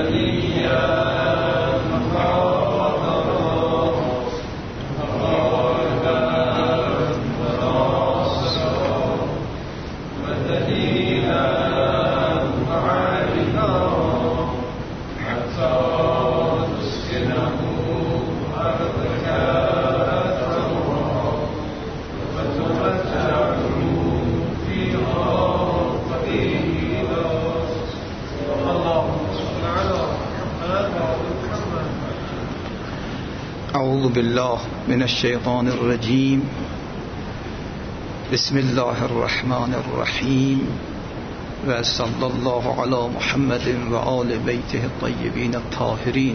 أعوذ بالله من الشيطان الرجيم. بسم الله الرحمن الرحيم، وصلى الله على محمد وآل بيته الطيبين الطاهرين.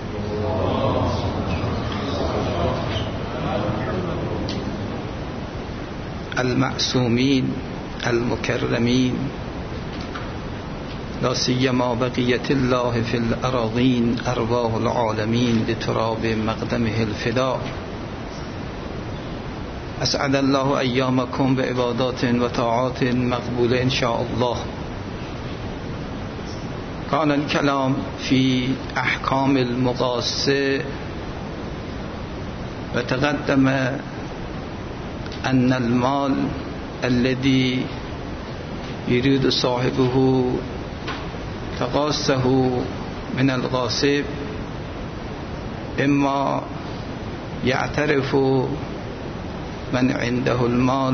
المعصومين المكرمين، لا سيما بقية الله في الأراضين، أرواح العالمين لتراب مقدمه الفداء. أسعد الله أيامكم بعبادات وطاعات مقبولة إن شاء الله. كان الكلام في أحكام المقاصة، وتقدم أن المال الذي يريد صاحبه تقاصه من الغاصب، إما يعترف من عنده المال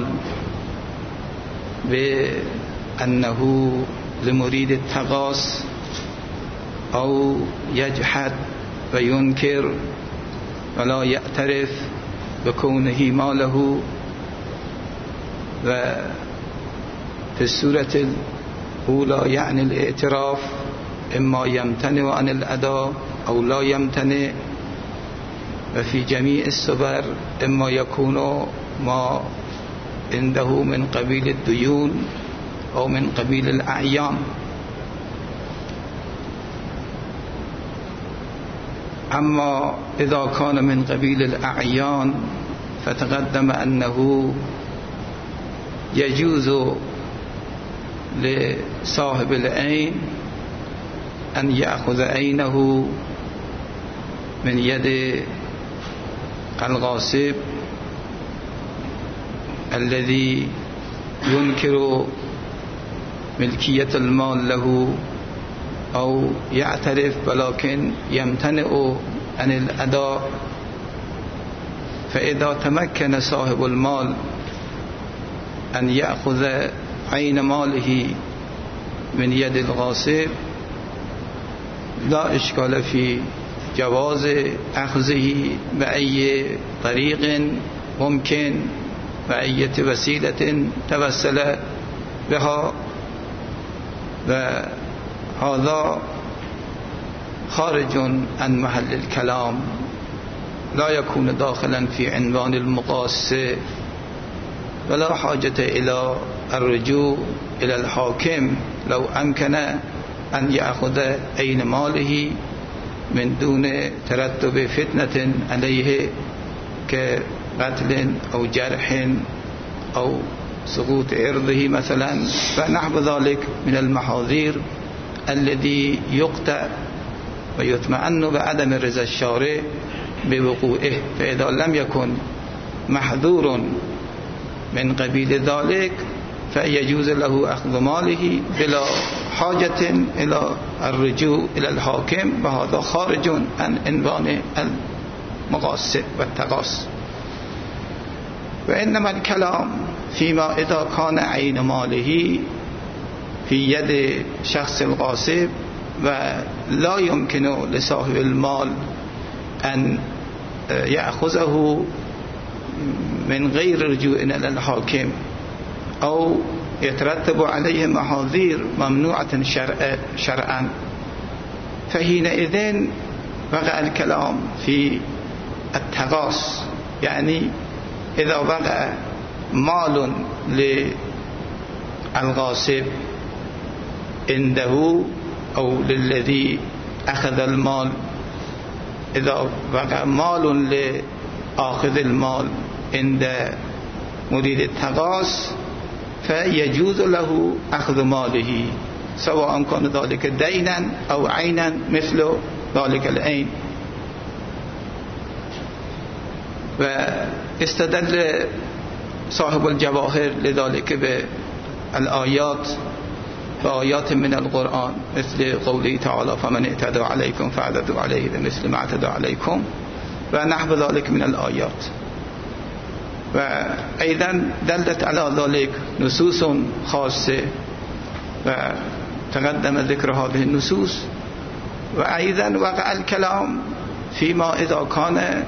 بأنه لمريد التقاص، أو يجحد وينكر ولا يعترف بكونه ماله. وفي السورة الأولى يعني الاعتراف، إما يمتنع عن الأداء أو لا يمتنع. وفي جميع الصور إما يكون ما عنده من قبيل الديون أو من قبيل الأعيان. أما إذا كان من قبيل الأعيان فتقدم أنه يجوز لصاحب العين أن يأخذ عينه من يد الغاصب الذي ينكر ملكية المال له، أو يعترف ولكن يمتنع عن الأداء. فإذا تمكن صاحب المال أن يأخذ عين ماله من يد الغاصب، لا إشكال في جواز أخذه بأي طريق ممكن، بأي وسيلة توسل بها. وهذا خارج عن محل الكلام، لا يكون داخلا في عنوان المقاصة، ولا حاجة إلى الرجوع إلى الحاكم لو أمكن أن يأخذ عين ماله من دون ترتب فتنة عليه كقتل أو جرح أو سقوط عرضه مثلا، فنحو ذلك من المحاذير الذي يقطع ويطمئن بعدم رضا الشارع بوقوعه. فإذا لم يكن محذور من قبيل ذلك فيجوز له أخذ ماله بلا حاجة إلى الرجوع إلى الحاكم، وهذا خارج عن عنوان المقاصة والتقاص. وإنما الكلام فيما إذا كان عين ماله في يد شخص الغاصب ولا يمكن لصاحب المال أن يأخذه من غير رجوع إلى الحاكم، أو يترتب عليه محاذير ممنوعة شرعا، فحينئذ وقع الكلام في التقاص. يعني إذا وقع مال للغاصب عنده أو للذي أخذ المال، إذا وقع مال لآخذ المال عند مريد التقاص فيجوز له أخذ ماله سواء كان ذلك دينا أو عينا مثل ذلك العين. واستدل صاحب الجواهر لذلك بالآيات بآيات من القرآن مثل قوله تعالى فمن اعتدى عليكم فاعتدوا عليه بمثل ما اعتدى عليكم ونحو ذلك من الآيات. وأيضا دلت على ذلك نصوص خاصة وتقدم ذكر هذه النصوص. وأيضا وقع الكلام فيما إذا كان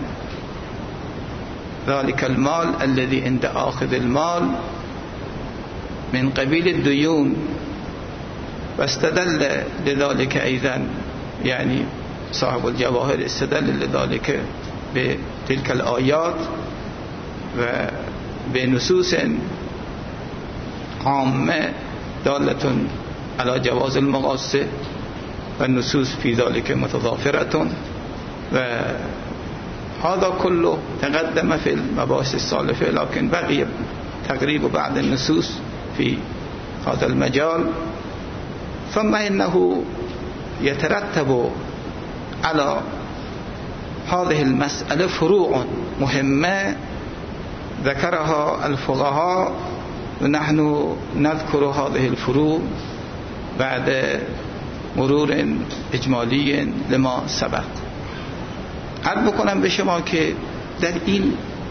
ذلك المال الذي عند آخذ المال من قبيل الديون، واستدل لذلك أيضا يعني صاحب الجواهر استدل لذلك بتلك الآيات وبنصوص عامة دالة على جواز المغاصة، والنصوص في ذلك متضافرة. وهذا كله تقدم في المباحث السالفة، لكن بقي تقريب بعض النصوص في هذا المجال. ثم إنه يترتب على هذه المسألة فروع مهمة ذكرها الفقهاء، ونحن نذكر هذه الفروع بعد مرور اجمالی لما سبق. عرض بکنم به شما که در این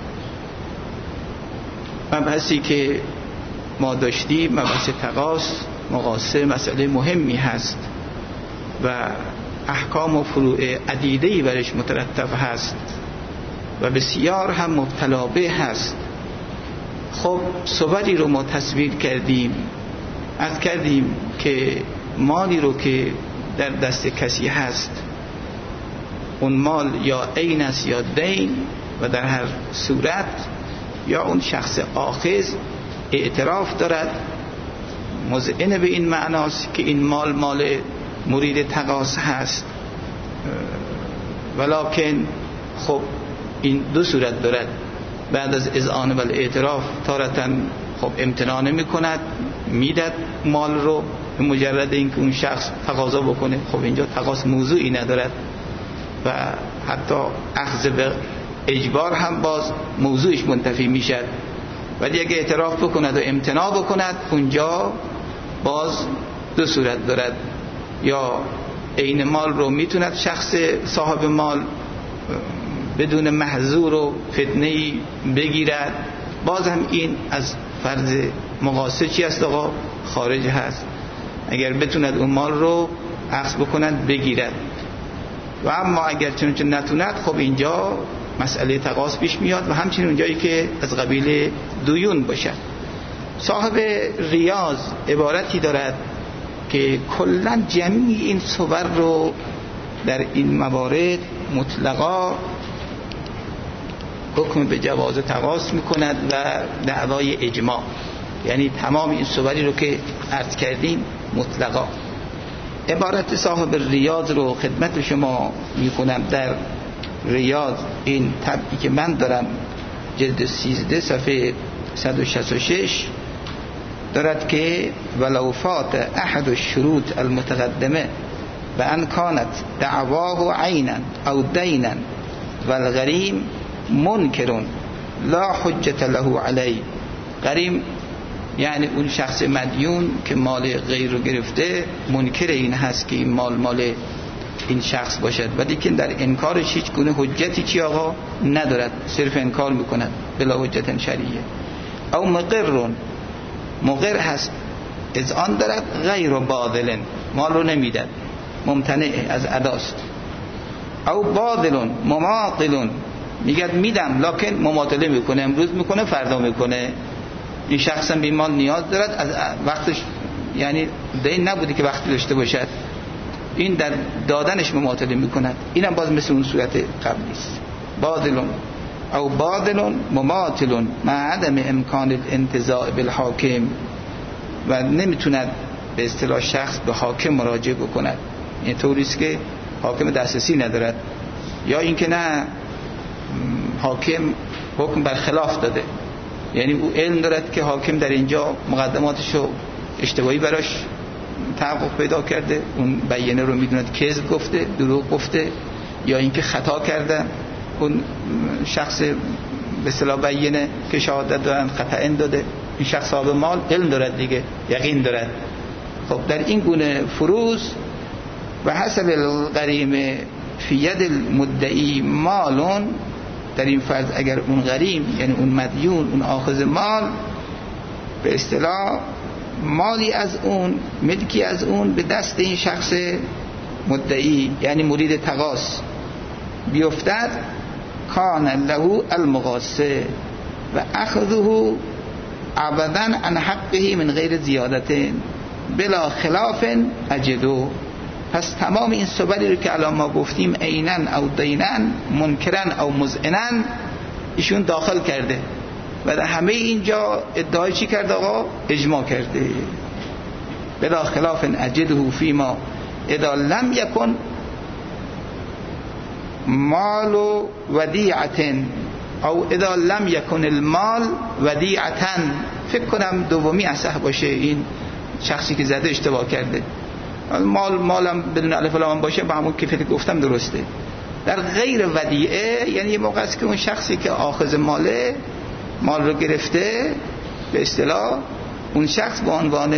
مبحثی که ما داشتیم، مبحث تقاص مقاصه، مسئله مهمی هست و احکام و فروع عدیده‌ای برش مترتب هست و بسیار هم مبتلا به هست. خب صوری رو ما تصویر کردیم، عرض کردیم که مالی رو که در دست کسی هست، اون مال یا عین است یا دین، و در هر صورت یا اون شخص آخذ اعتراف دارد، مذعن به این معناست که این مال مرید تقاص هست، ولکن خب این دو صورت دارد. بعد از اذعان و اعتراف تارتا خب امتناع نمی کند، میدد مال رو به مجرد اینکه اون شخص تقاضا بکنه. خب اینجا تقاص موضوعی ندارد و حتی اخذ به اجبار هم باز موضوعش منتفی میشد. ولی اگه اعتراف بکند و امتناع بکند، اونجا باز دو صورت دارد. یا عین مال رو میتوند شخص صاحب مال بدون محظور و فتنه‌ای بگیرد، باز هم این از فرض مقاصد چی است آقا؟ خارج هست. اگر بتوند اون مال رو اخذ بکند بگیرد. و اما اگر چنانچه نتوند، خب اینجا مسئله تقاص پیش میاد و همچنین اونجایی که از قبیل دیون باشد. صاحب ریاض عبارتی دارد که کلا جمعی این صور رو در این موارد مطلقا حکم به جواز تقاص میکند و دعوای اجماع، یعنی تمام این صوری رو که عرض کردیم مطلقا. عبارت صاحب ریاض رو خدمت شما میکنم. در ریاض این طبعی که من دارم، جلد 13 صفحه 166 دارد که ولو فات احد الشروط المتقدمه بأن كانت دعواه عینا او دینا والغریم منکر لا حجت له علی. غریم یعنی اون شخص مدیون که مال غیر رو گرفته، منکر این هست که این مال این شخص باشد، ولی که در انکارش هیچ گونه حجتی چی آقا ندارد، صرف انکار میکند بلا حجت شرعیه. او مقر هست، اذعان دارد، غیر باذل، مال رو نمیدد، ممتنع از اداست. او باذل مماطل، میگه میدم لکن مماطله میکنه، امروز میکنه فردا میکنه. این شخص هم به مال نیاز دارد، از وقتش یعنی دین نبوده که وقتی داشته باشد، این در دادنش مماطله میکند. اینم باز مثل اون صورت قبلی است. باذل او باذل مماطل مع عدم امکان الانتزاع بالحاکم، و نمیتوند به اصطلاح شخص به حاکم مراجعه بکند. این طوریست که حاکم دسترسی ندارد، یا اینکه نه حاکم حکم بر خلاف داده، یعنی او علم دارد که حاکم در اینجا مقدماتشو اشتباهی براش تحقق پیدا کرده، اون بیانه رو میدوند کذب گفته، دروغ گفته، یا اینکه خطا کرده اون شخص به اصطلاح بیانه که شهادت دادن خطا داده، این شخص صاحب مال علم دارد دیگه، یقین دارد. خب در این گونه فروز و حسب الغریم فی ید المدعی مالون، در این فرض اگر اون غریم یعنی اون مدیون، اون آخذ مال به اصطلاح مالی از اون، ملکی از اون به دست این شخص مدعی یعنی مرید تقاص بیفتد، کان له المقاصه و اخذه ابدا عن حقه من غیر زیادت بلا خلاف اجدو. پس تمام این صوری رو که الان ما گفتیم عینن او دینن، منکرن او مذعنن، ایشون داخل کرده و در همه اینجا ادعای چی کرده آقا؟ اجماع کرده. بلا خلاف اجده فیما اذا لم یکن مال ودیعت او اذا لم یکن المال ودیعتا. فکر کنم دومی اصح باشه، این شخصی که زده اشتباه کرده. مالم بدون الف و لام باشه با همون کیفیتی گفتم درسته. در غیر ودیعه یعنی یه موقع است که اون شخصی که آخذ ماله، مال رو گرفته، به اصطلاح اون شخص به عنوان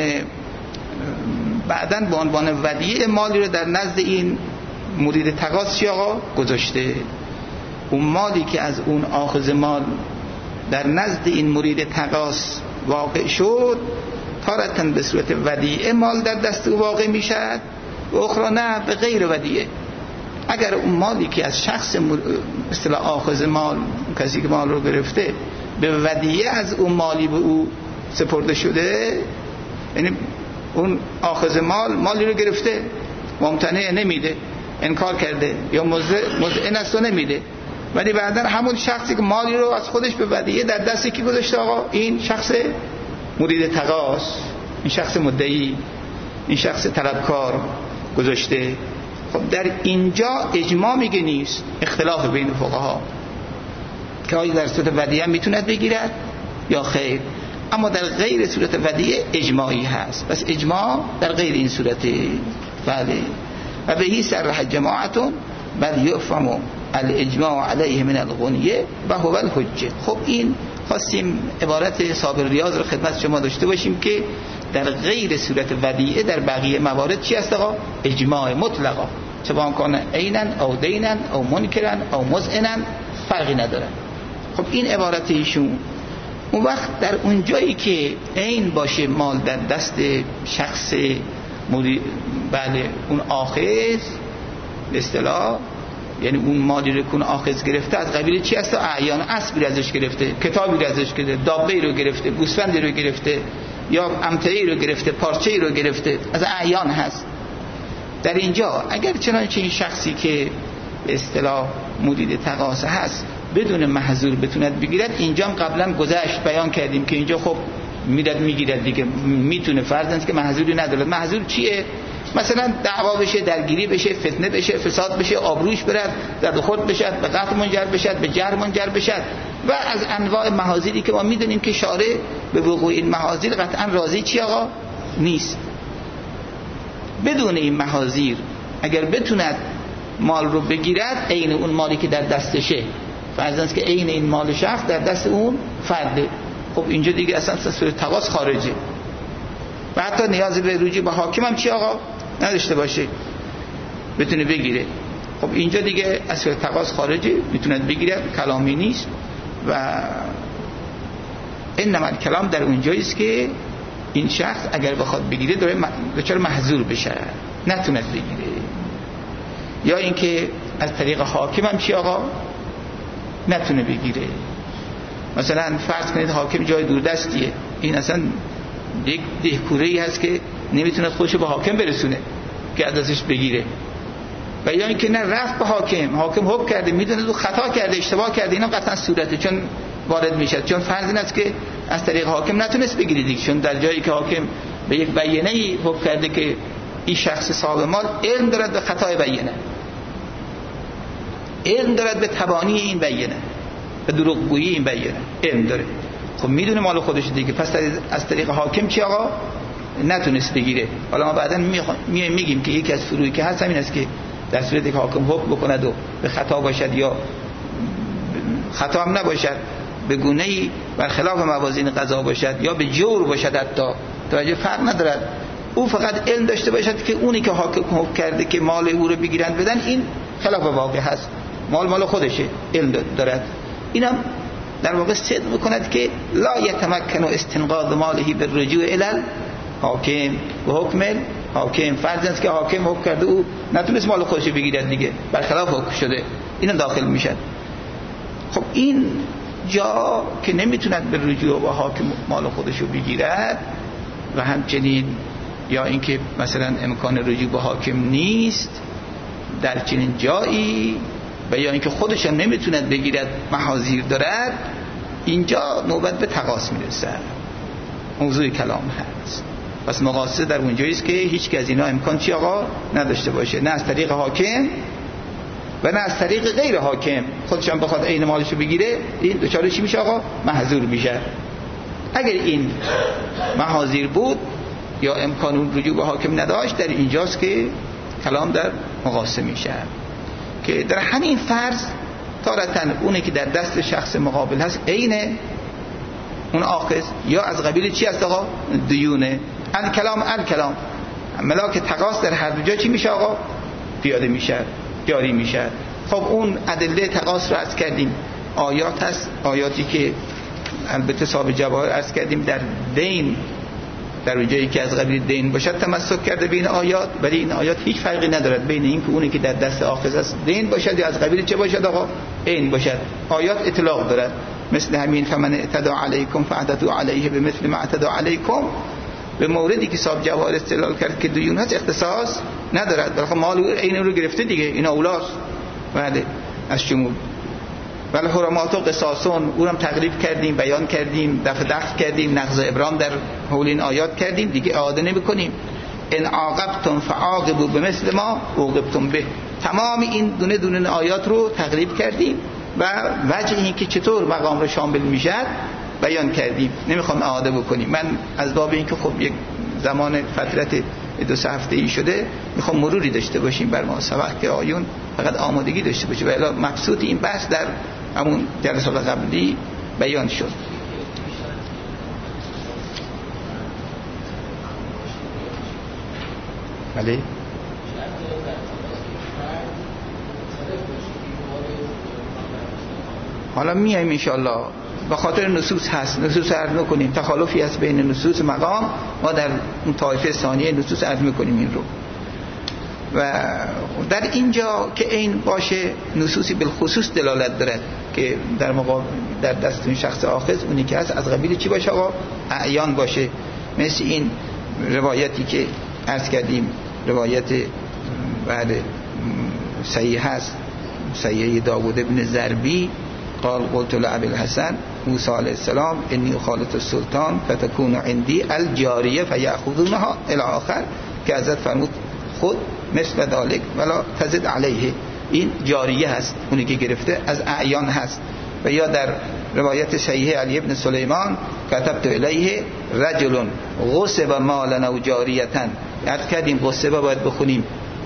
بعداً به عنوان ودیعه مالی رو در نزد این مرید تقاص چی آقا گذاشته. اون مالی که از اون آخذ مال در نزد این مرید تقاص واقع شد، تارتن به صورت ودیعه مال در دست او واقع میشد و اخرى نه به غیر ودیعه. اگر اون مالی که از شخص مثلا آخذ مال، کسی که مال رو گرفته، به ودیعه از اون مالی به او سپرده شده، یعنی اون آخذ مالی رو گرفته، ممتنع نمیده، انکار کرده یا مذعن است و نمیده، ولی بعدا همون شخصی که مالی رو از خودش به ودیعه در دستی کی گذاشته آقا؟ این شخص مرید تقاص، این شخص مدعی، این شخص طلبکار گذاشته. خب در اینجا اجماع میگه نیست، اختلاف بین فقها که آیا در صورت ودیعه میتوند بگیرد یا خیر. اما در غیر صورت ودیعه اجماعی هست، پس اجماع در غیر این صورته. بله. و بهی صرح جماعتون بل یفهم الاجماع علیه من الغنیه و هو الحجه. خب این خواستیم عبارت صاحب ریاض رو خدمت شما داشته باشیم که در غیر صورت ودیعه در بقیه موارد چی است آقا؟ اجماع مطلقا، سواء کان عینن او دینن او منکرن او مذعنن، فرقی نداره. خب این عبارت ایشون. اون وقت در اون جایی که عین باشه مال در دست شخص بله اون آخذ به اصطلاح، یعنی اون مالی رو که آخذ گرفته از قبیل چی هست؟ اعیان، اسبی ازش گرفته، کتابی رو ازش گرفته، دابه‌ای رو گرفته، گوسفندی رو گرفته، یا امتعی رو گرفته، پارچه‌ای رو گرفته، از اعیان هست. در اینجا اگر چنانچه این شخصی که به اصطلاح مرید تقاصه هست بدون محظور بتوند بگیرد، اینجا هم قبلا گذشت بیان کردیم که اینجا خب میرد میگیرد دیگه، میتونه، فرض است که محظوری نداره. محظور چیه؟ مثلا دعوا بشه، درگیری بشه، فتنه بشه، فساد بشه، آبروش برد، زد و خورد بشد، به قتل منجر بشد، به جرح منجر بشد و از انواع محاذیری که ما میدونیم که شارع به وقوع این محاذیر قطعا راضی چی آقا نیست. بدون این محاذیر اگر بتوند مال رو بگیرد، عین اون مالی که در دستشه، فرض است که عین این مال شخص در دست اون فرده، خب اینجا دیگه اصلا صورت تقاص خارجه و حتی نیاز به رجوع به حاکم هم چی آقا نداشته باشه بتونه بگیره. خب اینجا دیگه از صورت تقاص خارجه، میتوند بگیره، کلامی نیست. و انما کلام در اونجایی است که این شخص اگر بخواد بگیره دچار محظور بشه، نتوند بگیره، یا اینکه از طریق حاکم هم چی آقا نتونه بگیره. مثلا فرض کنید حاکم جای دوردستیه، این اصلا یک دهکوره‌ای هست که نمیتونه خودشو به حاکم برسونه که ازش بگیره، و یا اینکه نه رفت به حاکم حکم کرده، میدونه تو خطا کرده، اشتباه کرده، اینا قطعا صورته چون وارد میشه، چون فرض این است که از طریق حاکم نتونست بگیره دیگه، چون در جایی که حاکم به یک بیانه‌ای حکم کرده که این شخص صاحب مال علم دارد به خطای بیانه، علم دارد به تبانی این بیانه، به دروغگویی این بیانه علم داره، خب میدونه مال خودش دیگه، پس از طریق حاکم چی آقا نتونست بگیره. حالا ما بعداً میگیم که یکی از فروعی که هست همین است که در صورتی که حاکم حکم بکند و به خطا باشد یا خطا هم نباشد، به گونه‌ای برخلاف موازین قضا باشد یا به جور باشد، حتی توجه فرق ندارد، او فقط علم داشته باشد که اونی که حاکم حکم کرده که مال او رو بگیرند بدن، این خلاف واقع هست، مال خودشه، علم دارد، اینم در واقع صدق میکند که لا یتمکن استنقاذ ماله بالرجوع الی حاکم و حکم حاکم. فرض است که حاکم حکم کرده، او نتونست مال خودش بگیرد دیگه، برخلاف حکم شده، اینا داخل میشن. خب این جا که نمیتوند به رجوع و حاکم مال خودش رو بگیرد و همچنین یا اینکه مثلا امکان رجوع به حاکم نیست در چنین جایی و یا اینکه خودش هم نمیتوند بگیرد، محاذیر دارد، اینجا نوبت به تقاص میرسه، موضوع کلام هست. پس مقاصد در اونجایی است که هیچ که از اینا امکان چی آقا نداشته باشه، نه از طریق حاکم و نه از طریق غیر حاکم خودش هم بخواد عین مالشو بگیره، این دچار چی میشه آقا؟ محظور میشه. اگر این محاذیر بود یا امکان رجوع به حاکم نداشت، در اینجاست که کلام در مقاسه میشه که در همین فرض تارتن اونی که در دست شخص مقابل هست عین اون آخذ یا از قبیل چی هست آقا؟ دیونه. الکلام ملاک تقاص در هر دو جا چی میشه آقا؟ پیاده میشه، جاری میشه. خب اون ادله تقاص رو عرض کردیم، آیات هست، آیاتی که البته صاحب جواهر عرض کردیم در دین، در جایی که از قبیل دین باشد تمسک کرده بین آیات، ولی این آیات هیچ فرقی ندارد بین این که اونی که در دست آخذ است دین باشد یا از قبیل چه باشد آقا؟ عین باشد. آیات اطلاق دارد، مثل همین فمن اعتدى علیکم فاعتدوا علیه بمثل ما اعتدى علیکم. به موردی که صاحب جواهر استدلال کرد که دیون هست اختصاص ندارد، بلکه مال عین رو گرفته دیگه، این اولاست بعد از شمول. ولی حرمات و قصاصون او هم تقریب کردیم، بیان کردیم، دفع کردیم، نقض ابرام در حول این آیات کردیم دیگه، اعاده نمی کنیم. ان عاقبتم فعاقبوا بمثل ما عوقبتم به. تمام این دونه دونه آیات رو تقریب کردیم و وجه این که چطور مقام رو شامل میشد بیان کردیم، نمیخوام اعاده بکنیم. من از باب این که خب یک زمان فترت 2-3 هفته‌ای شده، میخوام مروری داشته باشیم بر ما سبق که آیون فقط آمادگی داشته باشه، ولی مقصود این بحث در همون جلسات قبلی بیان شد. بله حالا میایم ان شاء الله، به خاطر نصوص هست، نصوص عرض میکنیم، تخالفی هست بین نصوص مقام، ما در اون طایفه ثانیه نصوص عرض میکنیم این رو. و در اینجا که این باشه نصوصی بالخصوص دلالت دارد که در مقابل در دست این شخص آخذ اونی که هست از قبیل چی باشه آقا؟ اعیان باشه. مثل این روایتی که عرض کردیم، روایت بعد صحیح هست، صحیح داوود ابن زربی قال قلت لعبی الحسن موسی علیه السلام انی خالط السلطان فتکون عندی الجاریه فیأخذونها الی آخر، که حضرت فرمود خود مثل ذالک ولا تزد علیه. این جاریه هست، اونی که گرفته از اعیان هست. و یا در روایت صحیح علی ابن سلیمان کتبت الیه رجل غصب مالا و جاریتن. یاد کردیم غصب باید بخونیم،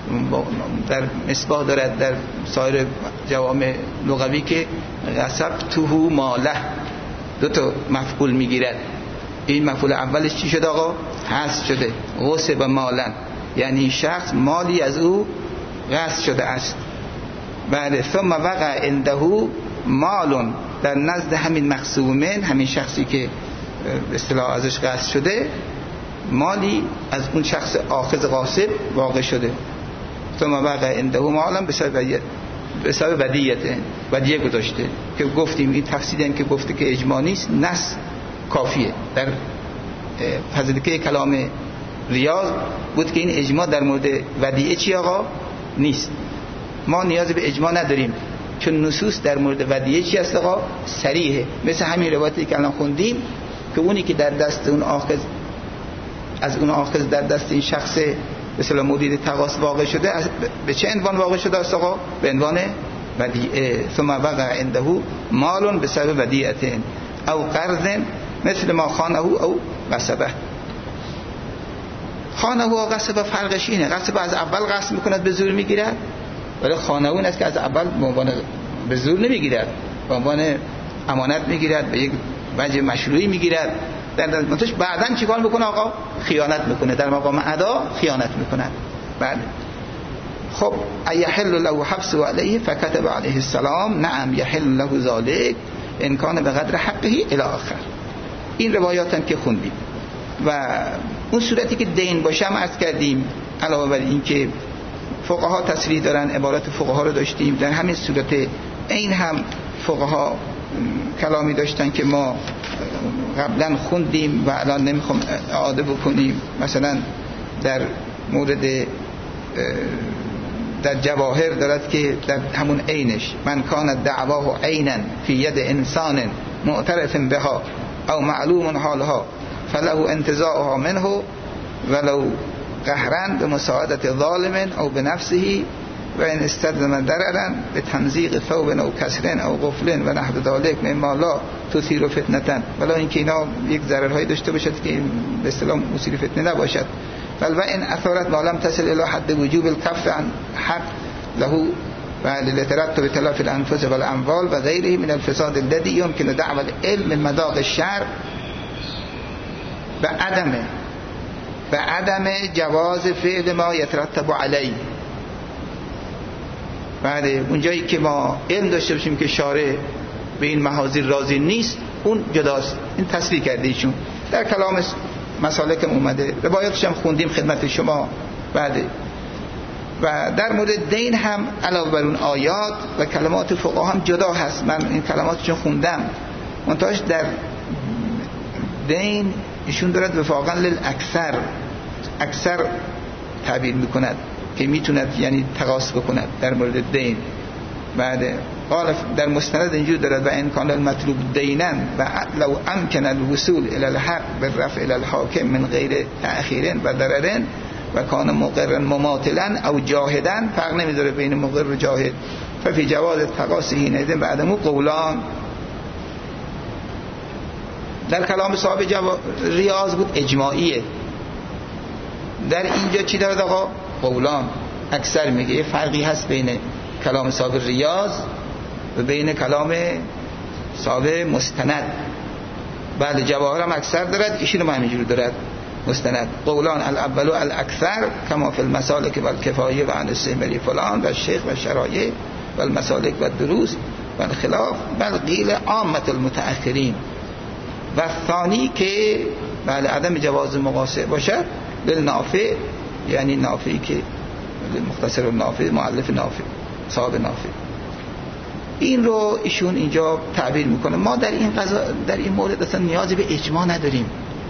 در مصباح دارد در سایر جوامع لغوی که غصبته ماله 2 مفعول میگیرد. این مفعول اولش چی شد آقا؟ حذف شده، غصب مالن، یعنی شخص مالی از او غصب شده است. بعد ثم وقع عنده مالون، در نزد همین مغصوبین، همین شخصی که اصطلاح ازش غصب شده، مالی از اون شخص آخذ غاصب واقع شده. ثم وقع عنده مالون به سبب ودیعه گذاشته که گفتیم این تفسیری هم که گفته که اجماع نیست، نص کافیه. در فضیلکه کلام ریاض بود که این اجماع در مورد ودیعه چی آقا؟ نیست. ما نیاز به اجماع نداریم، چون نصوص در مورد ودیعه چی هست آقا؟ صریحه. مثل همین روایتی که الان خوندیم که اونی که در دست اون آخذ، از اون آخذ در دست این شخص به اصطلاح مورد تقاص واقع شده، به چه عنوان واقع شده است آقا؟ به عنوان ودیعه. ثم وقع عنده مال بسبب ودیعه او قرض مثل ما خانه او غصبه. خانه و غصب فرقش اینه، غصب از اول غصب میکند به زور میگیرد، ولی خانه اون است که از اول به زور نمیگیرد، به عنوان امانت میگیرد، به یک وجه مشروعی میگیرد. در نتیجه بعداً چیکار میکنه آقا؟ خیانت میکنه، در مقام ادا خیانت میکنه. بله. خب ایحل له حبس علیه فكتب علیه السلام نعم یحل له ذلك ان کان بقدر حقه الی آخر. این روایات هم که خوندیم. و اون صورتی که دین باشه هم عرض کردیم، علاوه بر این که فقها تصریح دارن، عبارت فقها رو داشتیم، در همین صورت این هم فقها کلامی داشتن که ما قبلا خوندیم و الان نمیخوام اعاده بکنیم. مثلا در مورد در جواهر دارد که در همون عینش من کان دعواه عینا فی ید انسان معترف بها او معلوم حالها فله انتزاعها منه ولو قهرا بمساعدت ظالم او بنفسه و این استلزم ضررا به تمزیق ثوب او کسر او غفل و نحو ذلک مما لا تثیر فتنه، ولی اینکه اینا یک ضررهایی داشته باشد که به اصطلاح مثیر فتنه نباشد. بل و این اثارت ما لم تصل الى حد وجوب الكف عن حق له و لترتب تلف الانفس والاموال و غیره من الفساد الذي يمكن دعوى العلم من مذاق الشرع به عدم جواز فعل ما يترتب علیه. بعد اونجایی که ما علم داشته باشیم که شارع به این محاذیر راضی نیست، اون جداست. این تصریح کرده ایشون در کلام مسالک اومده، روایاتش هم خوندیم خدمت شما. بعد و در مورد دین هم علاوه بر اون آیات و کلمات فقها هم جدا هست. من این کلماتشون خوندم، منتهاش در دین ایشون دارد وفاقا للاکثر اکثر تعبیر میکند که میتوند یعنی تقاس بکند در مورد دین. بعد قال در مستند اینجور دارد و این کان المطلوب دینا و لو امکن الوصول الى الحق بالرفع الى الحاکم من غیر تأخیر و ضرر و کان مقرا مماثلا او جاهدا، فرق نمیذاره بین مقر و جاهد، ففي جواز التقاس حينئذ بعدمو قولان. در کلام صاحب ریاض بود اجماعیه، در اینجا چی دارد آقا؟ قولان. اکثر میگه یه فرقی هست بین کلام صاحب ریاض و بین کلام صاحب مستند. بعد جواهر هم اکثر دارد، ایشون هم همینجور دارد مستند. قولان الاول و الاکثر کما فی المسالک و الکفایه و عن السهمری فلان و الشیخ و شرایع و المسالک و الدروس و الخلاف بل قیل عامت المتأخرین. و ثانی که بعد عدم جواز مقاصد باشد للنافع، یعنی نافعی که مختصر النافع مؤلف نافع صاحب نافع. این رو ایشون اینجا تعبیر میکنه. ما در این مورد اصلا نیازی به اجماع نداریم.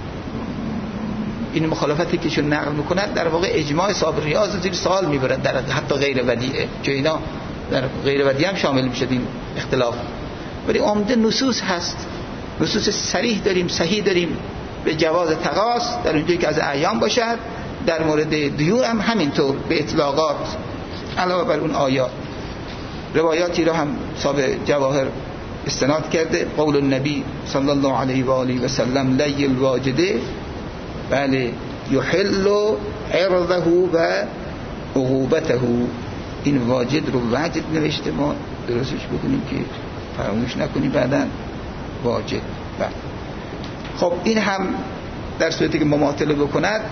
این مخالفتی که ایشون نقل میکنه در واقع اجماع صاحب ریاض زیر سوال میبرد، در حتی غیر ودیعه، چون اینا در غیر ودیعه هم شامل میشه این اختلاف. ولی عمده نصوص هست، نصوص صریح داریم، صحیح داریم به جواز تقاس در اونجایی که از اعیان باشد. در مورد دیور هم همینطور به اطلاقات. علاوه بر اون آیات روایاتی رو هم صاحب جواهر استناد کرده. قول النبی صلی الله علیه و آله و سلم لی الواجده بله یحل عرضه و عقوبته. این واجد رو واجد نوشته، ما درستش بکنیم که فراموش نکنیم بعداً واجد. خب این هم در صورتی که مماطله بکند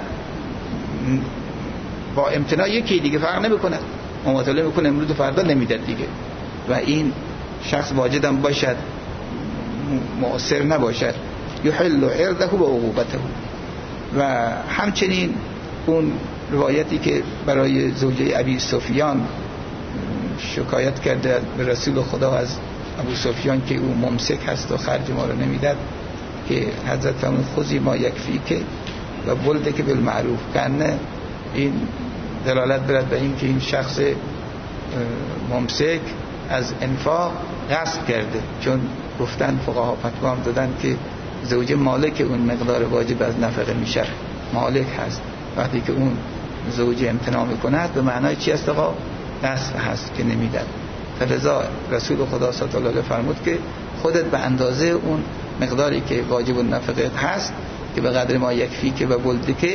با امتناع یکی دیگه فرق نمیکنه، مماطله میکنه امروز و فردا نمیداد دیگه. و این شخص واجد هم باشد مؤثر نباشد. یحل عرضه و عقوبته. و همچنین اون روایتی که برای زوجه ابی سفیان شکایت کرده به رسول خدا از ابو سفیان که او ممسک هست و خرج ما رو نمیداد، که حضرت فرمود خذی ما یکفی که و بلده که بالمعروف. کنه این دلالت برد به این که این شخص ممسک از انفاق قصد کرده، چون گفتن فقها فتوا دادن که زوجه مالک اون مقدار واجب از نفقه میشه، مالک هست. وقتی که اون زوجه امتناع میکند به معنای چی است آقا؟ قصد هست که نمیدن. فلذا رسول خدا صلی الله علیه فرمود که خودت به اندازه اون مقداری که واجب النفقه هست که به قدر ما یکفی که و بلده که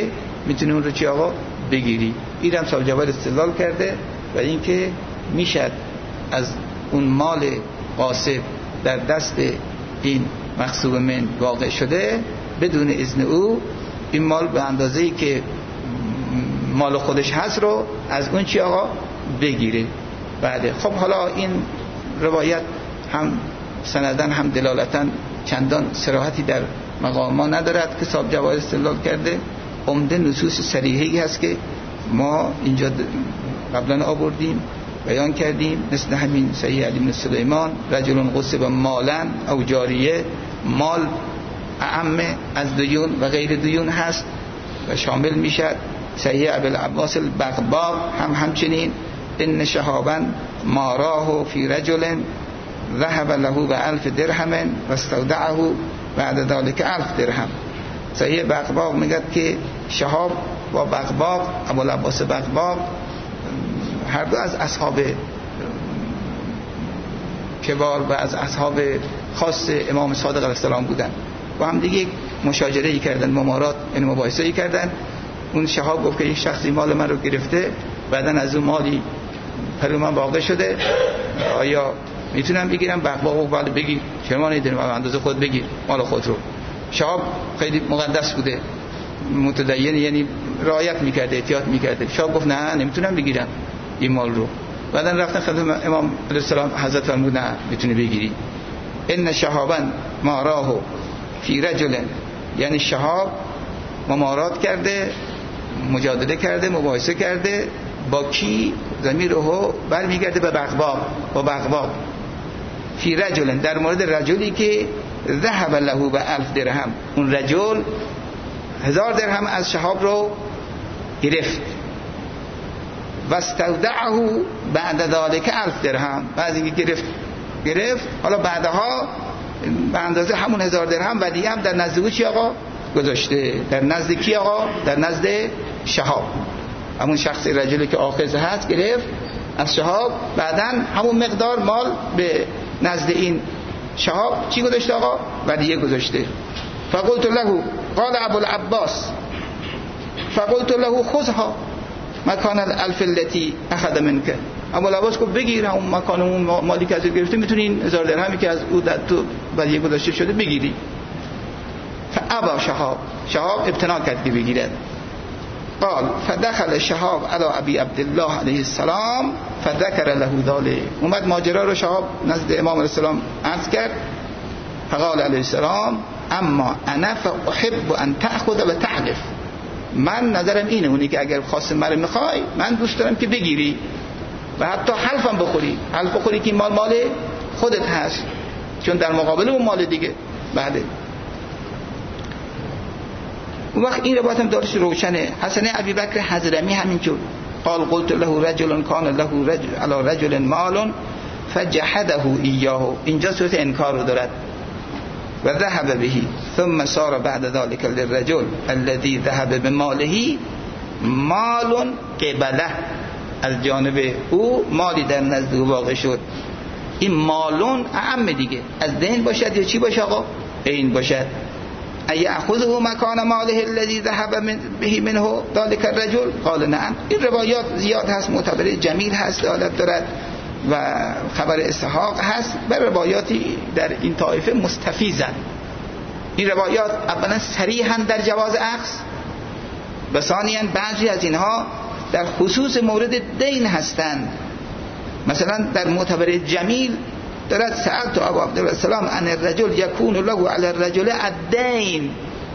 میتونی اون رو چی آقا بگیری. اینم صاحب جواهر استدلال کرده و اینکه میشد از اون مال غاصب در دست این مغصوب من واقع شده بدون اذن او این مال به اندازه‌ای که مال خودش هست رو از اون چی آقا بگیره. بعد خب حالا این روایت هم سندن هم دلالتن چندان صراحتی در مقام ما ندارد که صاحب جواهر استدلال کرده. عمده نصوص صریحی هست که ما اینجا قبلا آوردیم بیان کردیم، مثل همین صحیح علی بن سلیمان رجل غصب مالا او جاریه، مال اعم از دیون و غیر دیون هست و شامل میشد. صحیح ابوالعباس البغباغ همچنین ان شهابا ماراه فی رجل ذهب له ب1000 درهم و استودعه بعد ذلك 1000 درهم. صحیح بغباغ میگه که شهاب و بغباغ ابوالعباس بغباغ هر دو از اصحاب کبار و از اصحاب خاص امام صادق علیه السلام بودن و هم دیگه مشاجره کردن، ممارات یعنی مباحثه کردن. اون شهاب گفت که یک شخصی مال من رو گرفته، بعداً از اون مالی پر من واقع شده، آیا میتونم بگیرم؟ بغباغ بله بگیر، چرا نمیدونم، اندازه خود بگیر مال خود رو. شهاب خیلی مقدس بوده، متدین، یعنی رعایت میکرده، احتیاط میکرده. شهاب گفت نه نمیتونم بگیرم این مال رو. بعداً رفتن خدمت امام علیه السلام، حضرت فرمود نه میتونی بگیری. ان شهابا ماراه فی رجل، یعنی شهاب ممارات کرده، مجادله کرده، مباحثه کرده با کی؟ ضمیر رو برمیگرده به بغباغ، با بغباغ. فی رجل، در مورد رجلی که ذهب له ب1000 درهم، اون رجل 1000 درهم از شهاب رو گرفت و استودعه بعد ذلك 1000 درهم. بعد اینکه گرفت حالا بعدها به اندازه همون 1000 درهم ودیعه هم در نزد او چی آقا گذاشته؟ در نزد کی آقا؟ در نزد شهاب. همون شخص رجلی که آخذ هست گرفت از شهاب، بعداً همون مقدار مال به نزد این شهاب چی گذاشته آقا؟ ودیعه گذاشته. فقلت له، قال ابو العباس فقلت له خذها مکان الالف التي اخذ منك. ابو العباس گفت بگیر همون مکان اون مالی که از گرفتی، میتونی این 1000 درهمی که از او در تو ودیعه گذاشته شده بگیری. فابا شهاب امتناع کرد که بگیرد. قال فدخل شهاب علی ابی عبدالله علیه السلام فذكر له ذلك. اومد ماجرا رو شهاب نزد امام علیه السلام عرض کرد. فقال علیه السلام اما انا فاحب ان تاخذ و تحلف. من نظرم اینه، اونی که اگر خواست من میخوای، من دوست دارم که بگیری و حتی حلفم بخوری، حلف بخوری که مال خودت هست، چون در مقابل اون مال دیگه. بعد اون وقت این روایت هم دارش روشنه. حسن ابی بکر حضرمی همینجور قال قلت له رجل كان له على رجل مال فجحده ایاه. اینجا صورت انکار رو دارد. و ذهب به ثم صار بعد ذلك للرجل الذي ذهب بماله مال قبله. از جانب او مالی در نزد او واقع شد. این مالون اعم دیگه، از دین باشد یا چی باشه آقا؟ عین باشد. ایأخذه مکان ماله الذي ذهب به منه ذلك الرجل؟ قال نعم. این روایات زیاد هست، معتبر جمیل هست، دلالت دارد و خبر اسحاق هست. بر روایاتی در این طایفه مستفیضن. این روایات اولا صریحاً در جواز اخذ و ثانیاً بعضی از اینها در خصوص مورد دین هستند. مثلا در معتبر جمیل دارد سألت ابو عبدالسلام ان الرجل يكون له على الرجل الدين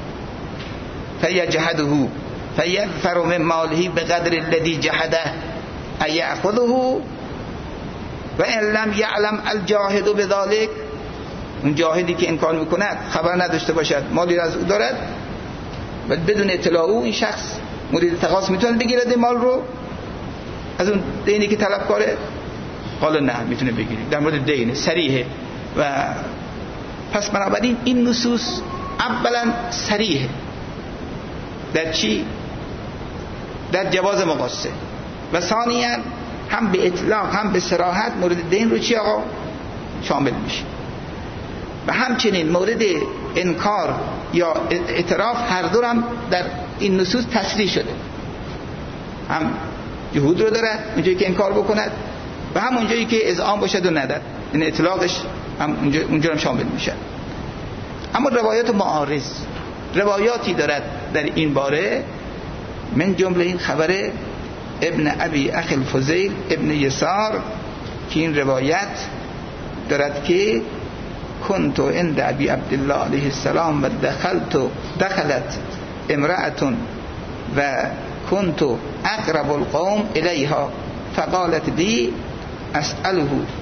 فيجحده فيظفر من ماله بقدر الذي جحده ايأخذه وان لم يعلم الجاهد بذلك. اون جاهدی که انکار میکند خبر نداشته باشد مالی از او دارد و بدون اطلاع او این شخص مورد تقاضا میتونه بگیرد مال رو از اون دینی که طلبکاره؟ قال نه، میتونه بگیری. در مورد دین صریحه. و پس بنابراین این نصوص اولا صریحه در چی؟ در جواز مقاصه و ثانیاً هم به اطلاق هم به صراحت مورد دین رو چی آقا شامل میشه. و همچنین مورد انکار یا اعتراف هر دو هم در این نصوص تصریح شده، هم جهود رو دارد اونجایی که انکار بکند و هم اونجایی که اذعان باشد و ندد، این اطلاقش هم اونجا هم شامل میشه. اما روایات معارض روایاتی دارد در این باره، من جمله این خبر ابن ابی اخی الفضیل ابن یسار که این روایت دارد که کنت عند ابی عبدالله علیه السلام و دخلت امرأة و کنت اقرب القوم الیها فقالت لی اسأله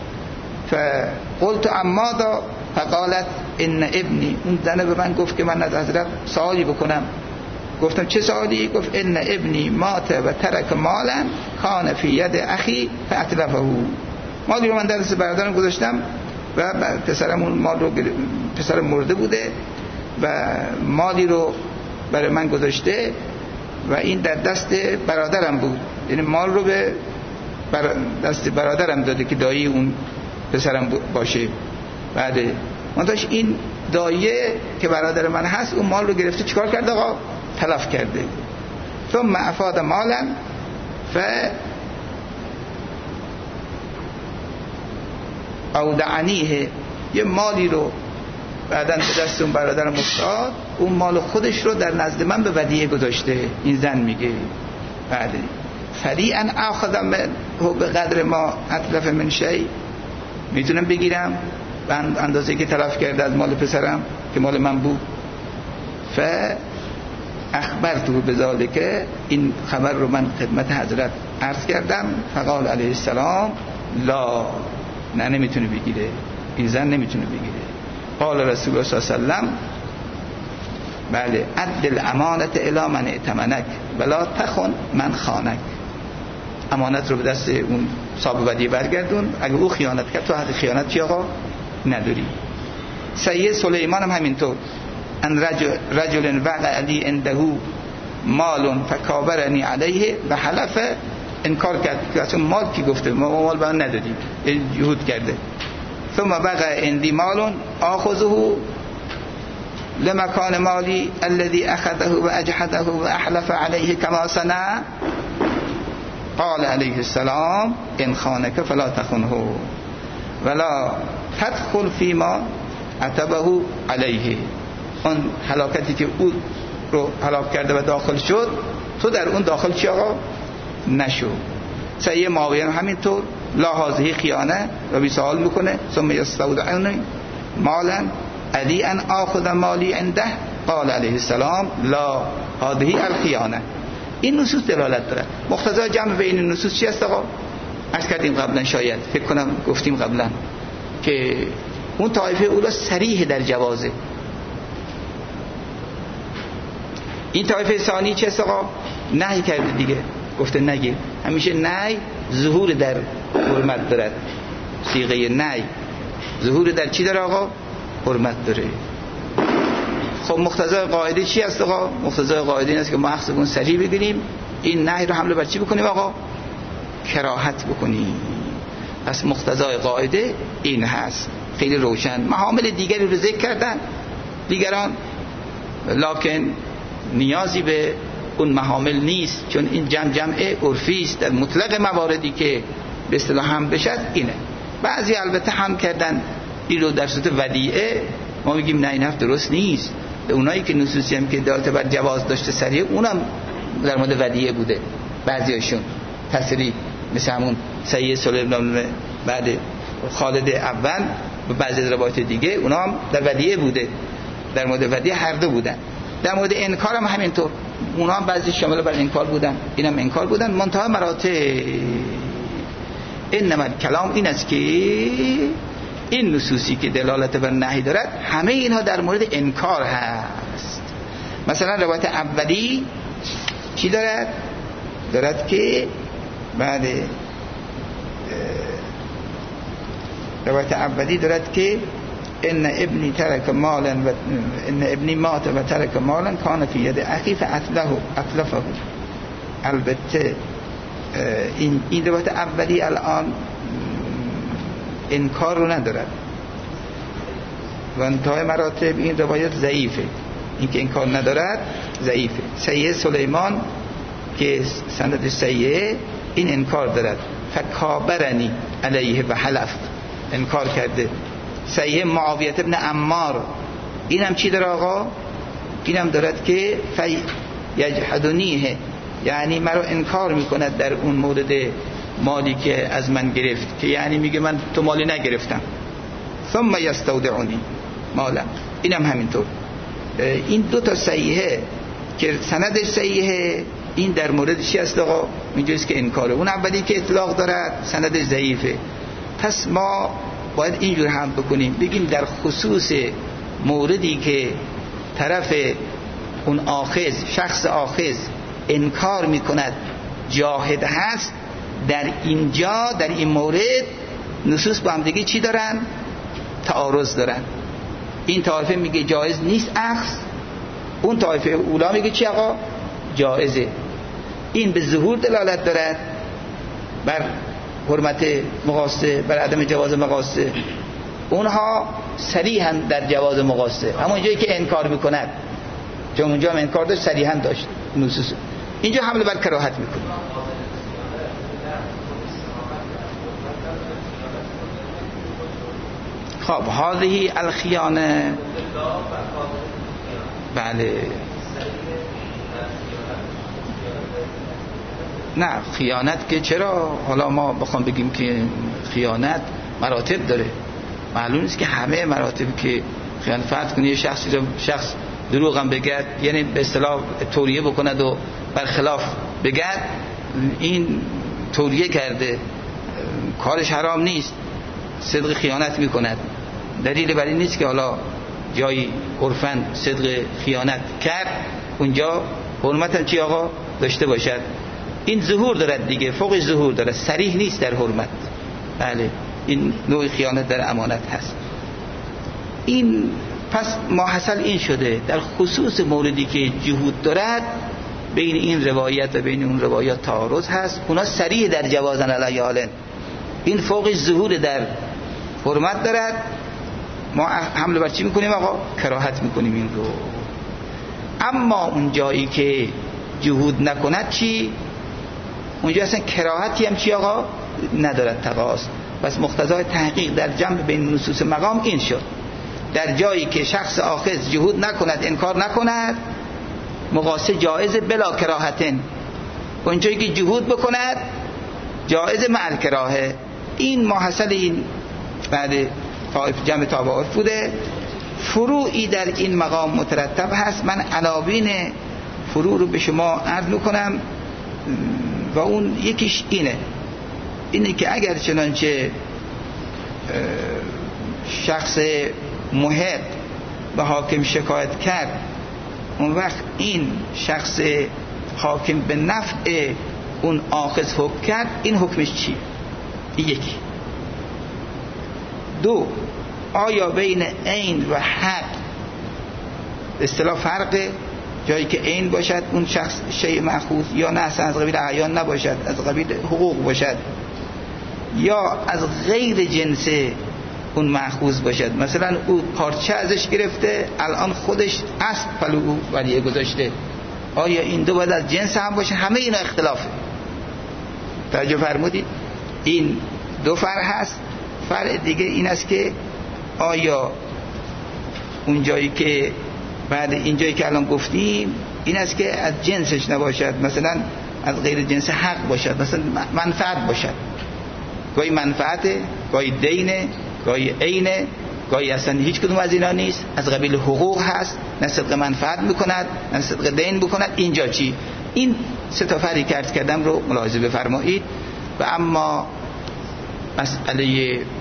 فقلت عماذا فقالت ان ابنی. اون زنه به من گفت که من از حضرت سوالی بکنم. گفتم چه سوالی؟ گفت ان ابنی مات و ترک مالا کان فی ید اخی فاتلفه. مالی رو من در دست برادرم گذاشتم و پسرم اون مال رو پسر مرده بوده و مالی رو برای من گذاشته و این در دست برادرم بود، یعنی مال رو به دست برادرم داده که دایی اون پسرم باشه. بعد من داشت این دایه که برادر من هست اون مال رو گرفته چیکار کرده؟ آقا تلف کرده. ثم افاد مالا اودعنیه، یه مالی رو بعدن به دست اون برادرم افتاد، اون مال خودش رو در نزد من به ودیعه گذاشته. این زن میگه بعد فریعا اخذم به قدر ما اتلف من شی، میتونم بگیرم به اندازه که تلف کرده از مال پسرم که مال من بود. اخبرته بذالک، این خبر رو من خدمت حضرت عرض کردم. فقال علیه السلام لا، نه نمیتونه بگیره، این زن نمیتونه بگیره. قال رسول الله صلی الله علیه و سلم بله اد الامانت الی من ائتمنک ولا تخن من خانک. امانت رو به دست اون صاحب ودیعه برگردون، اگه او خیانت کرد تو حد خیانت چی آقا نداری. سید سلیمان هم همینطور، ان رجل وقع علی عنده مال فکابرنی علیه و حلف، انکار کرد که اصلا مال کی گفته، ما مال به من ندادیم، جهود کرده. ثم وقع عندی مال آخذه لمکان مالی الذي اخذه و اجحده و احلف علیه کما صنع. قال علیه السلام ان خانک فلا تخنه ولا تدخل فيما عتبه علیه. اون هلاکتی که او رو هلاک کرده و داخل شد، تو در اون داخل چی آقا نشو. سید معاویه همینطور لا هذه خیانه و بی سوال میکنه. ثم یستودعنی مالا علی ان آخذ مالی عنده قال علیه السلام لا هذه الخیانه. این نصوص دلالت داره. مقتضای جمع بین این نصوص چی است آقا؟ عرض کردیم قبلا، شاید فکر کنم گفتیم قبلا که اون طایفه اولا صریح در جوازه، این طایفه ثانی چه است آقا؟ نهی کرده دیگه، گفته نگیر. همیشه نهی ظهور در حرمت دارد، صیغه نهی ظهور در چی داره آقا؟ حرمت داره. خب مقتضای قاعده چی است آقا؟ مقتضای قاعده این است که ما حقمون صریح بگیریم، این نهی رو حمله بر چی بکنیم آقا؟ کراهت بکنیم. پس مقتضای قاعده این هست، خیلی روشن. محامل دیگری رو ذکر کردن دیگران، لکن نیازی به اون محامل نیست، چون این جمع عرفی است. در مطلق مواردی که به اصطلاح هم بشد اینه. بعضی البته هم کردن این رو در صورت ودیعه، ما میگیم نه این حرف درست نیست. اونایی که نصوصی هم که دالت بر جواز داشته صریح، اونم در مورد ودیعه بوده. بعضیاشون تصریح، مثل همون سید سلیمان بعد خالد اول و بعضی از روایات دیگه، اونا هم در ودیعه بوده، در مورد ودیعه هر دو بودن. در مورد انکار هم همینطور، اونا هم بعضی شامل بر انکار بودن، اینم انکار بودن. منتها مراتب انما کلام این است که این نصوصی که دلالت بر نهی دارد همه اینها در مورد انکار هست. مثلا روایت اولی چی دارد؟ دارد که بعد روایت اولی دارد که ان ابنی ترک مالا و ان ابنی مات و ترک مالا کان فی ید اخی فاتلفه. البته این روایت اولی الان انکار رو ندارد و انتهای مراتب این روایت ضعیفه. این که انکار ندارد ضعیفه. صحیح سلیمان که سند صحیح این انکار دارد، فکابرنی علیه و حلف، انکار کرده. صحیح معاویه ابن عمار اینم چی داره آقا؟ اینم دارد که یجحدونیه، یعنی مرا انکار میکند در اون مورد مالی که از من گرفت، که یعنی میگه من تو مالی نگرفتم. ثم یستودعنی مالا، اینم همینطور. این دو تا صحیحه که سندش صحیحه، این در مورد چی است آقا؟ اینجاست که انکاره. اون اولی که اطلاق دارد سندش ضعیفه. پس ما باید اینجور هم بکنیم، بگیم در خصوص موردی که طرف اون آخذ، شخص آخذ انکار میکند جاهد هست، در اینجا در این مورد نصوص با هم دیگه چی دارن؟ تعارض دارن. این طایفه میگه جایز نیست اخذ، اون طایفه اولا میگه چی آقا؟ جایزه. این به ظهور دلالت دارد بر حرمت مقاصه، بر عدم جواز مقاصه. اونها صریحاً در جواز مقاصه، همون جایی که انکار میکند، چون اونجا هم انکار داشت صریحاً داشت نصوص. اینجا حمله بر کراهت میکنه. خب هذه الخیانه، بله نه خیانت که چرا حالا ما بخوام بگیم که خیانت مراتب داره، معلوم نیست که همه مراتب که خیانت فرض کنی یه شخص دروغ هم بگد، یعنی به اصطلاح توریه بکند و برخلاف بگد، این توریه کرده، کارش حرام نیست، صدق خیانت میکند. دلیل بر این نیست که حالا جایی عرفاً صدق خیانت کرد اونجا حرمت هم چی آقا داشته باشد. این ظهور دارد دیگه، فوقش ظهور دارد، صریح نیست در حرمت. بله این نوع خیانت در امانت هست. این پس ماحصل این شده در خصوص موردی که جهود دارد، بین این روایت و بین اون روایات تعارض هست، اونا صریح در جوازن علی حالن، این فوقش ظهور در حرمت دارد. ما حمله بر چی میکنیم آقا؟ کراهت میکنیم این رو. اما اون جایی که جهود نکند چی؟ اونجا اصلا کراهتی هم چی آقا؟ ندارد تقاضا. پس مقتضای تحقیق در جمع بین نصوص مقام این شد، در جایی که شخص آخذ جهود نکند، انکار نکند، مقاصه جائز بلا کراهتن. اون جایی که جهود بکند جائز مع الکراهه. این ماحصل این بعد جمع تابعات بوده. فروعی در این مقام مترتب هست، من عناوین فروع رو به شما عرض میکنم و اون یکیش اینه که اگر چنانچه شخص محق به حاکم شکایت کرد، اون وقت این شخص حاکم به نفع اون آخذ حکم کرد، این حکمش چیه؟ یکی. دو، آیا بین عین و حق اصطلاح فرقه؟ جایی که عین باشد اون شخص شیء مأخوذ، یا نه اصلا از قبیل اعیان نباشد، از قبیل حقوق باشد، یا از غیر جنس اون مأخوذ باشد. مثلا او پارچه ازش گرفته، الان خودش اسب پلو ولیه گذاشته، آیا این دو باید از جنس هم باشه؟ همه اینا اختلافه. توجه فرمودید؟ این دو فرع هست. فرع دیگه این است که آیا اون جایی که بعد این جایی که الان گفتیم این است که از جنسش نباشد، مثلا از غیر جنس حق باشد، مثلا منفعت باشد، گاهی منفعته، گاهی دینه، گاهی عینه، گاهی اصلا هیچ کدوم از اینا نیست، از قبیل حقوق هست، نه صدق منفعت میکند نه صدق دین بکند. اینجا چی؟ این سه تا فرقی که عرض کردم رو ملاحظه بفرمایید. و اما مسئله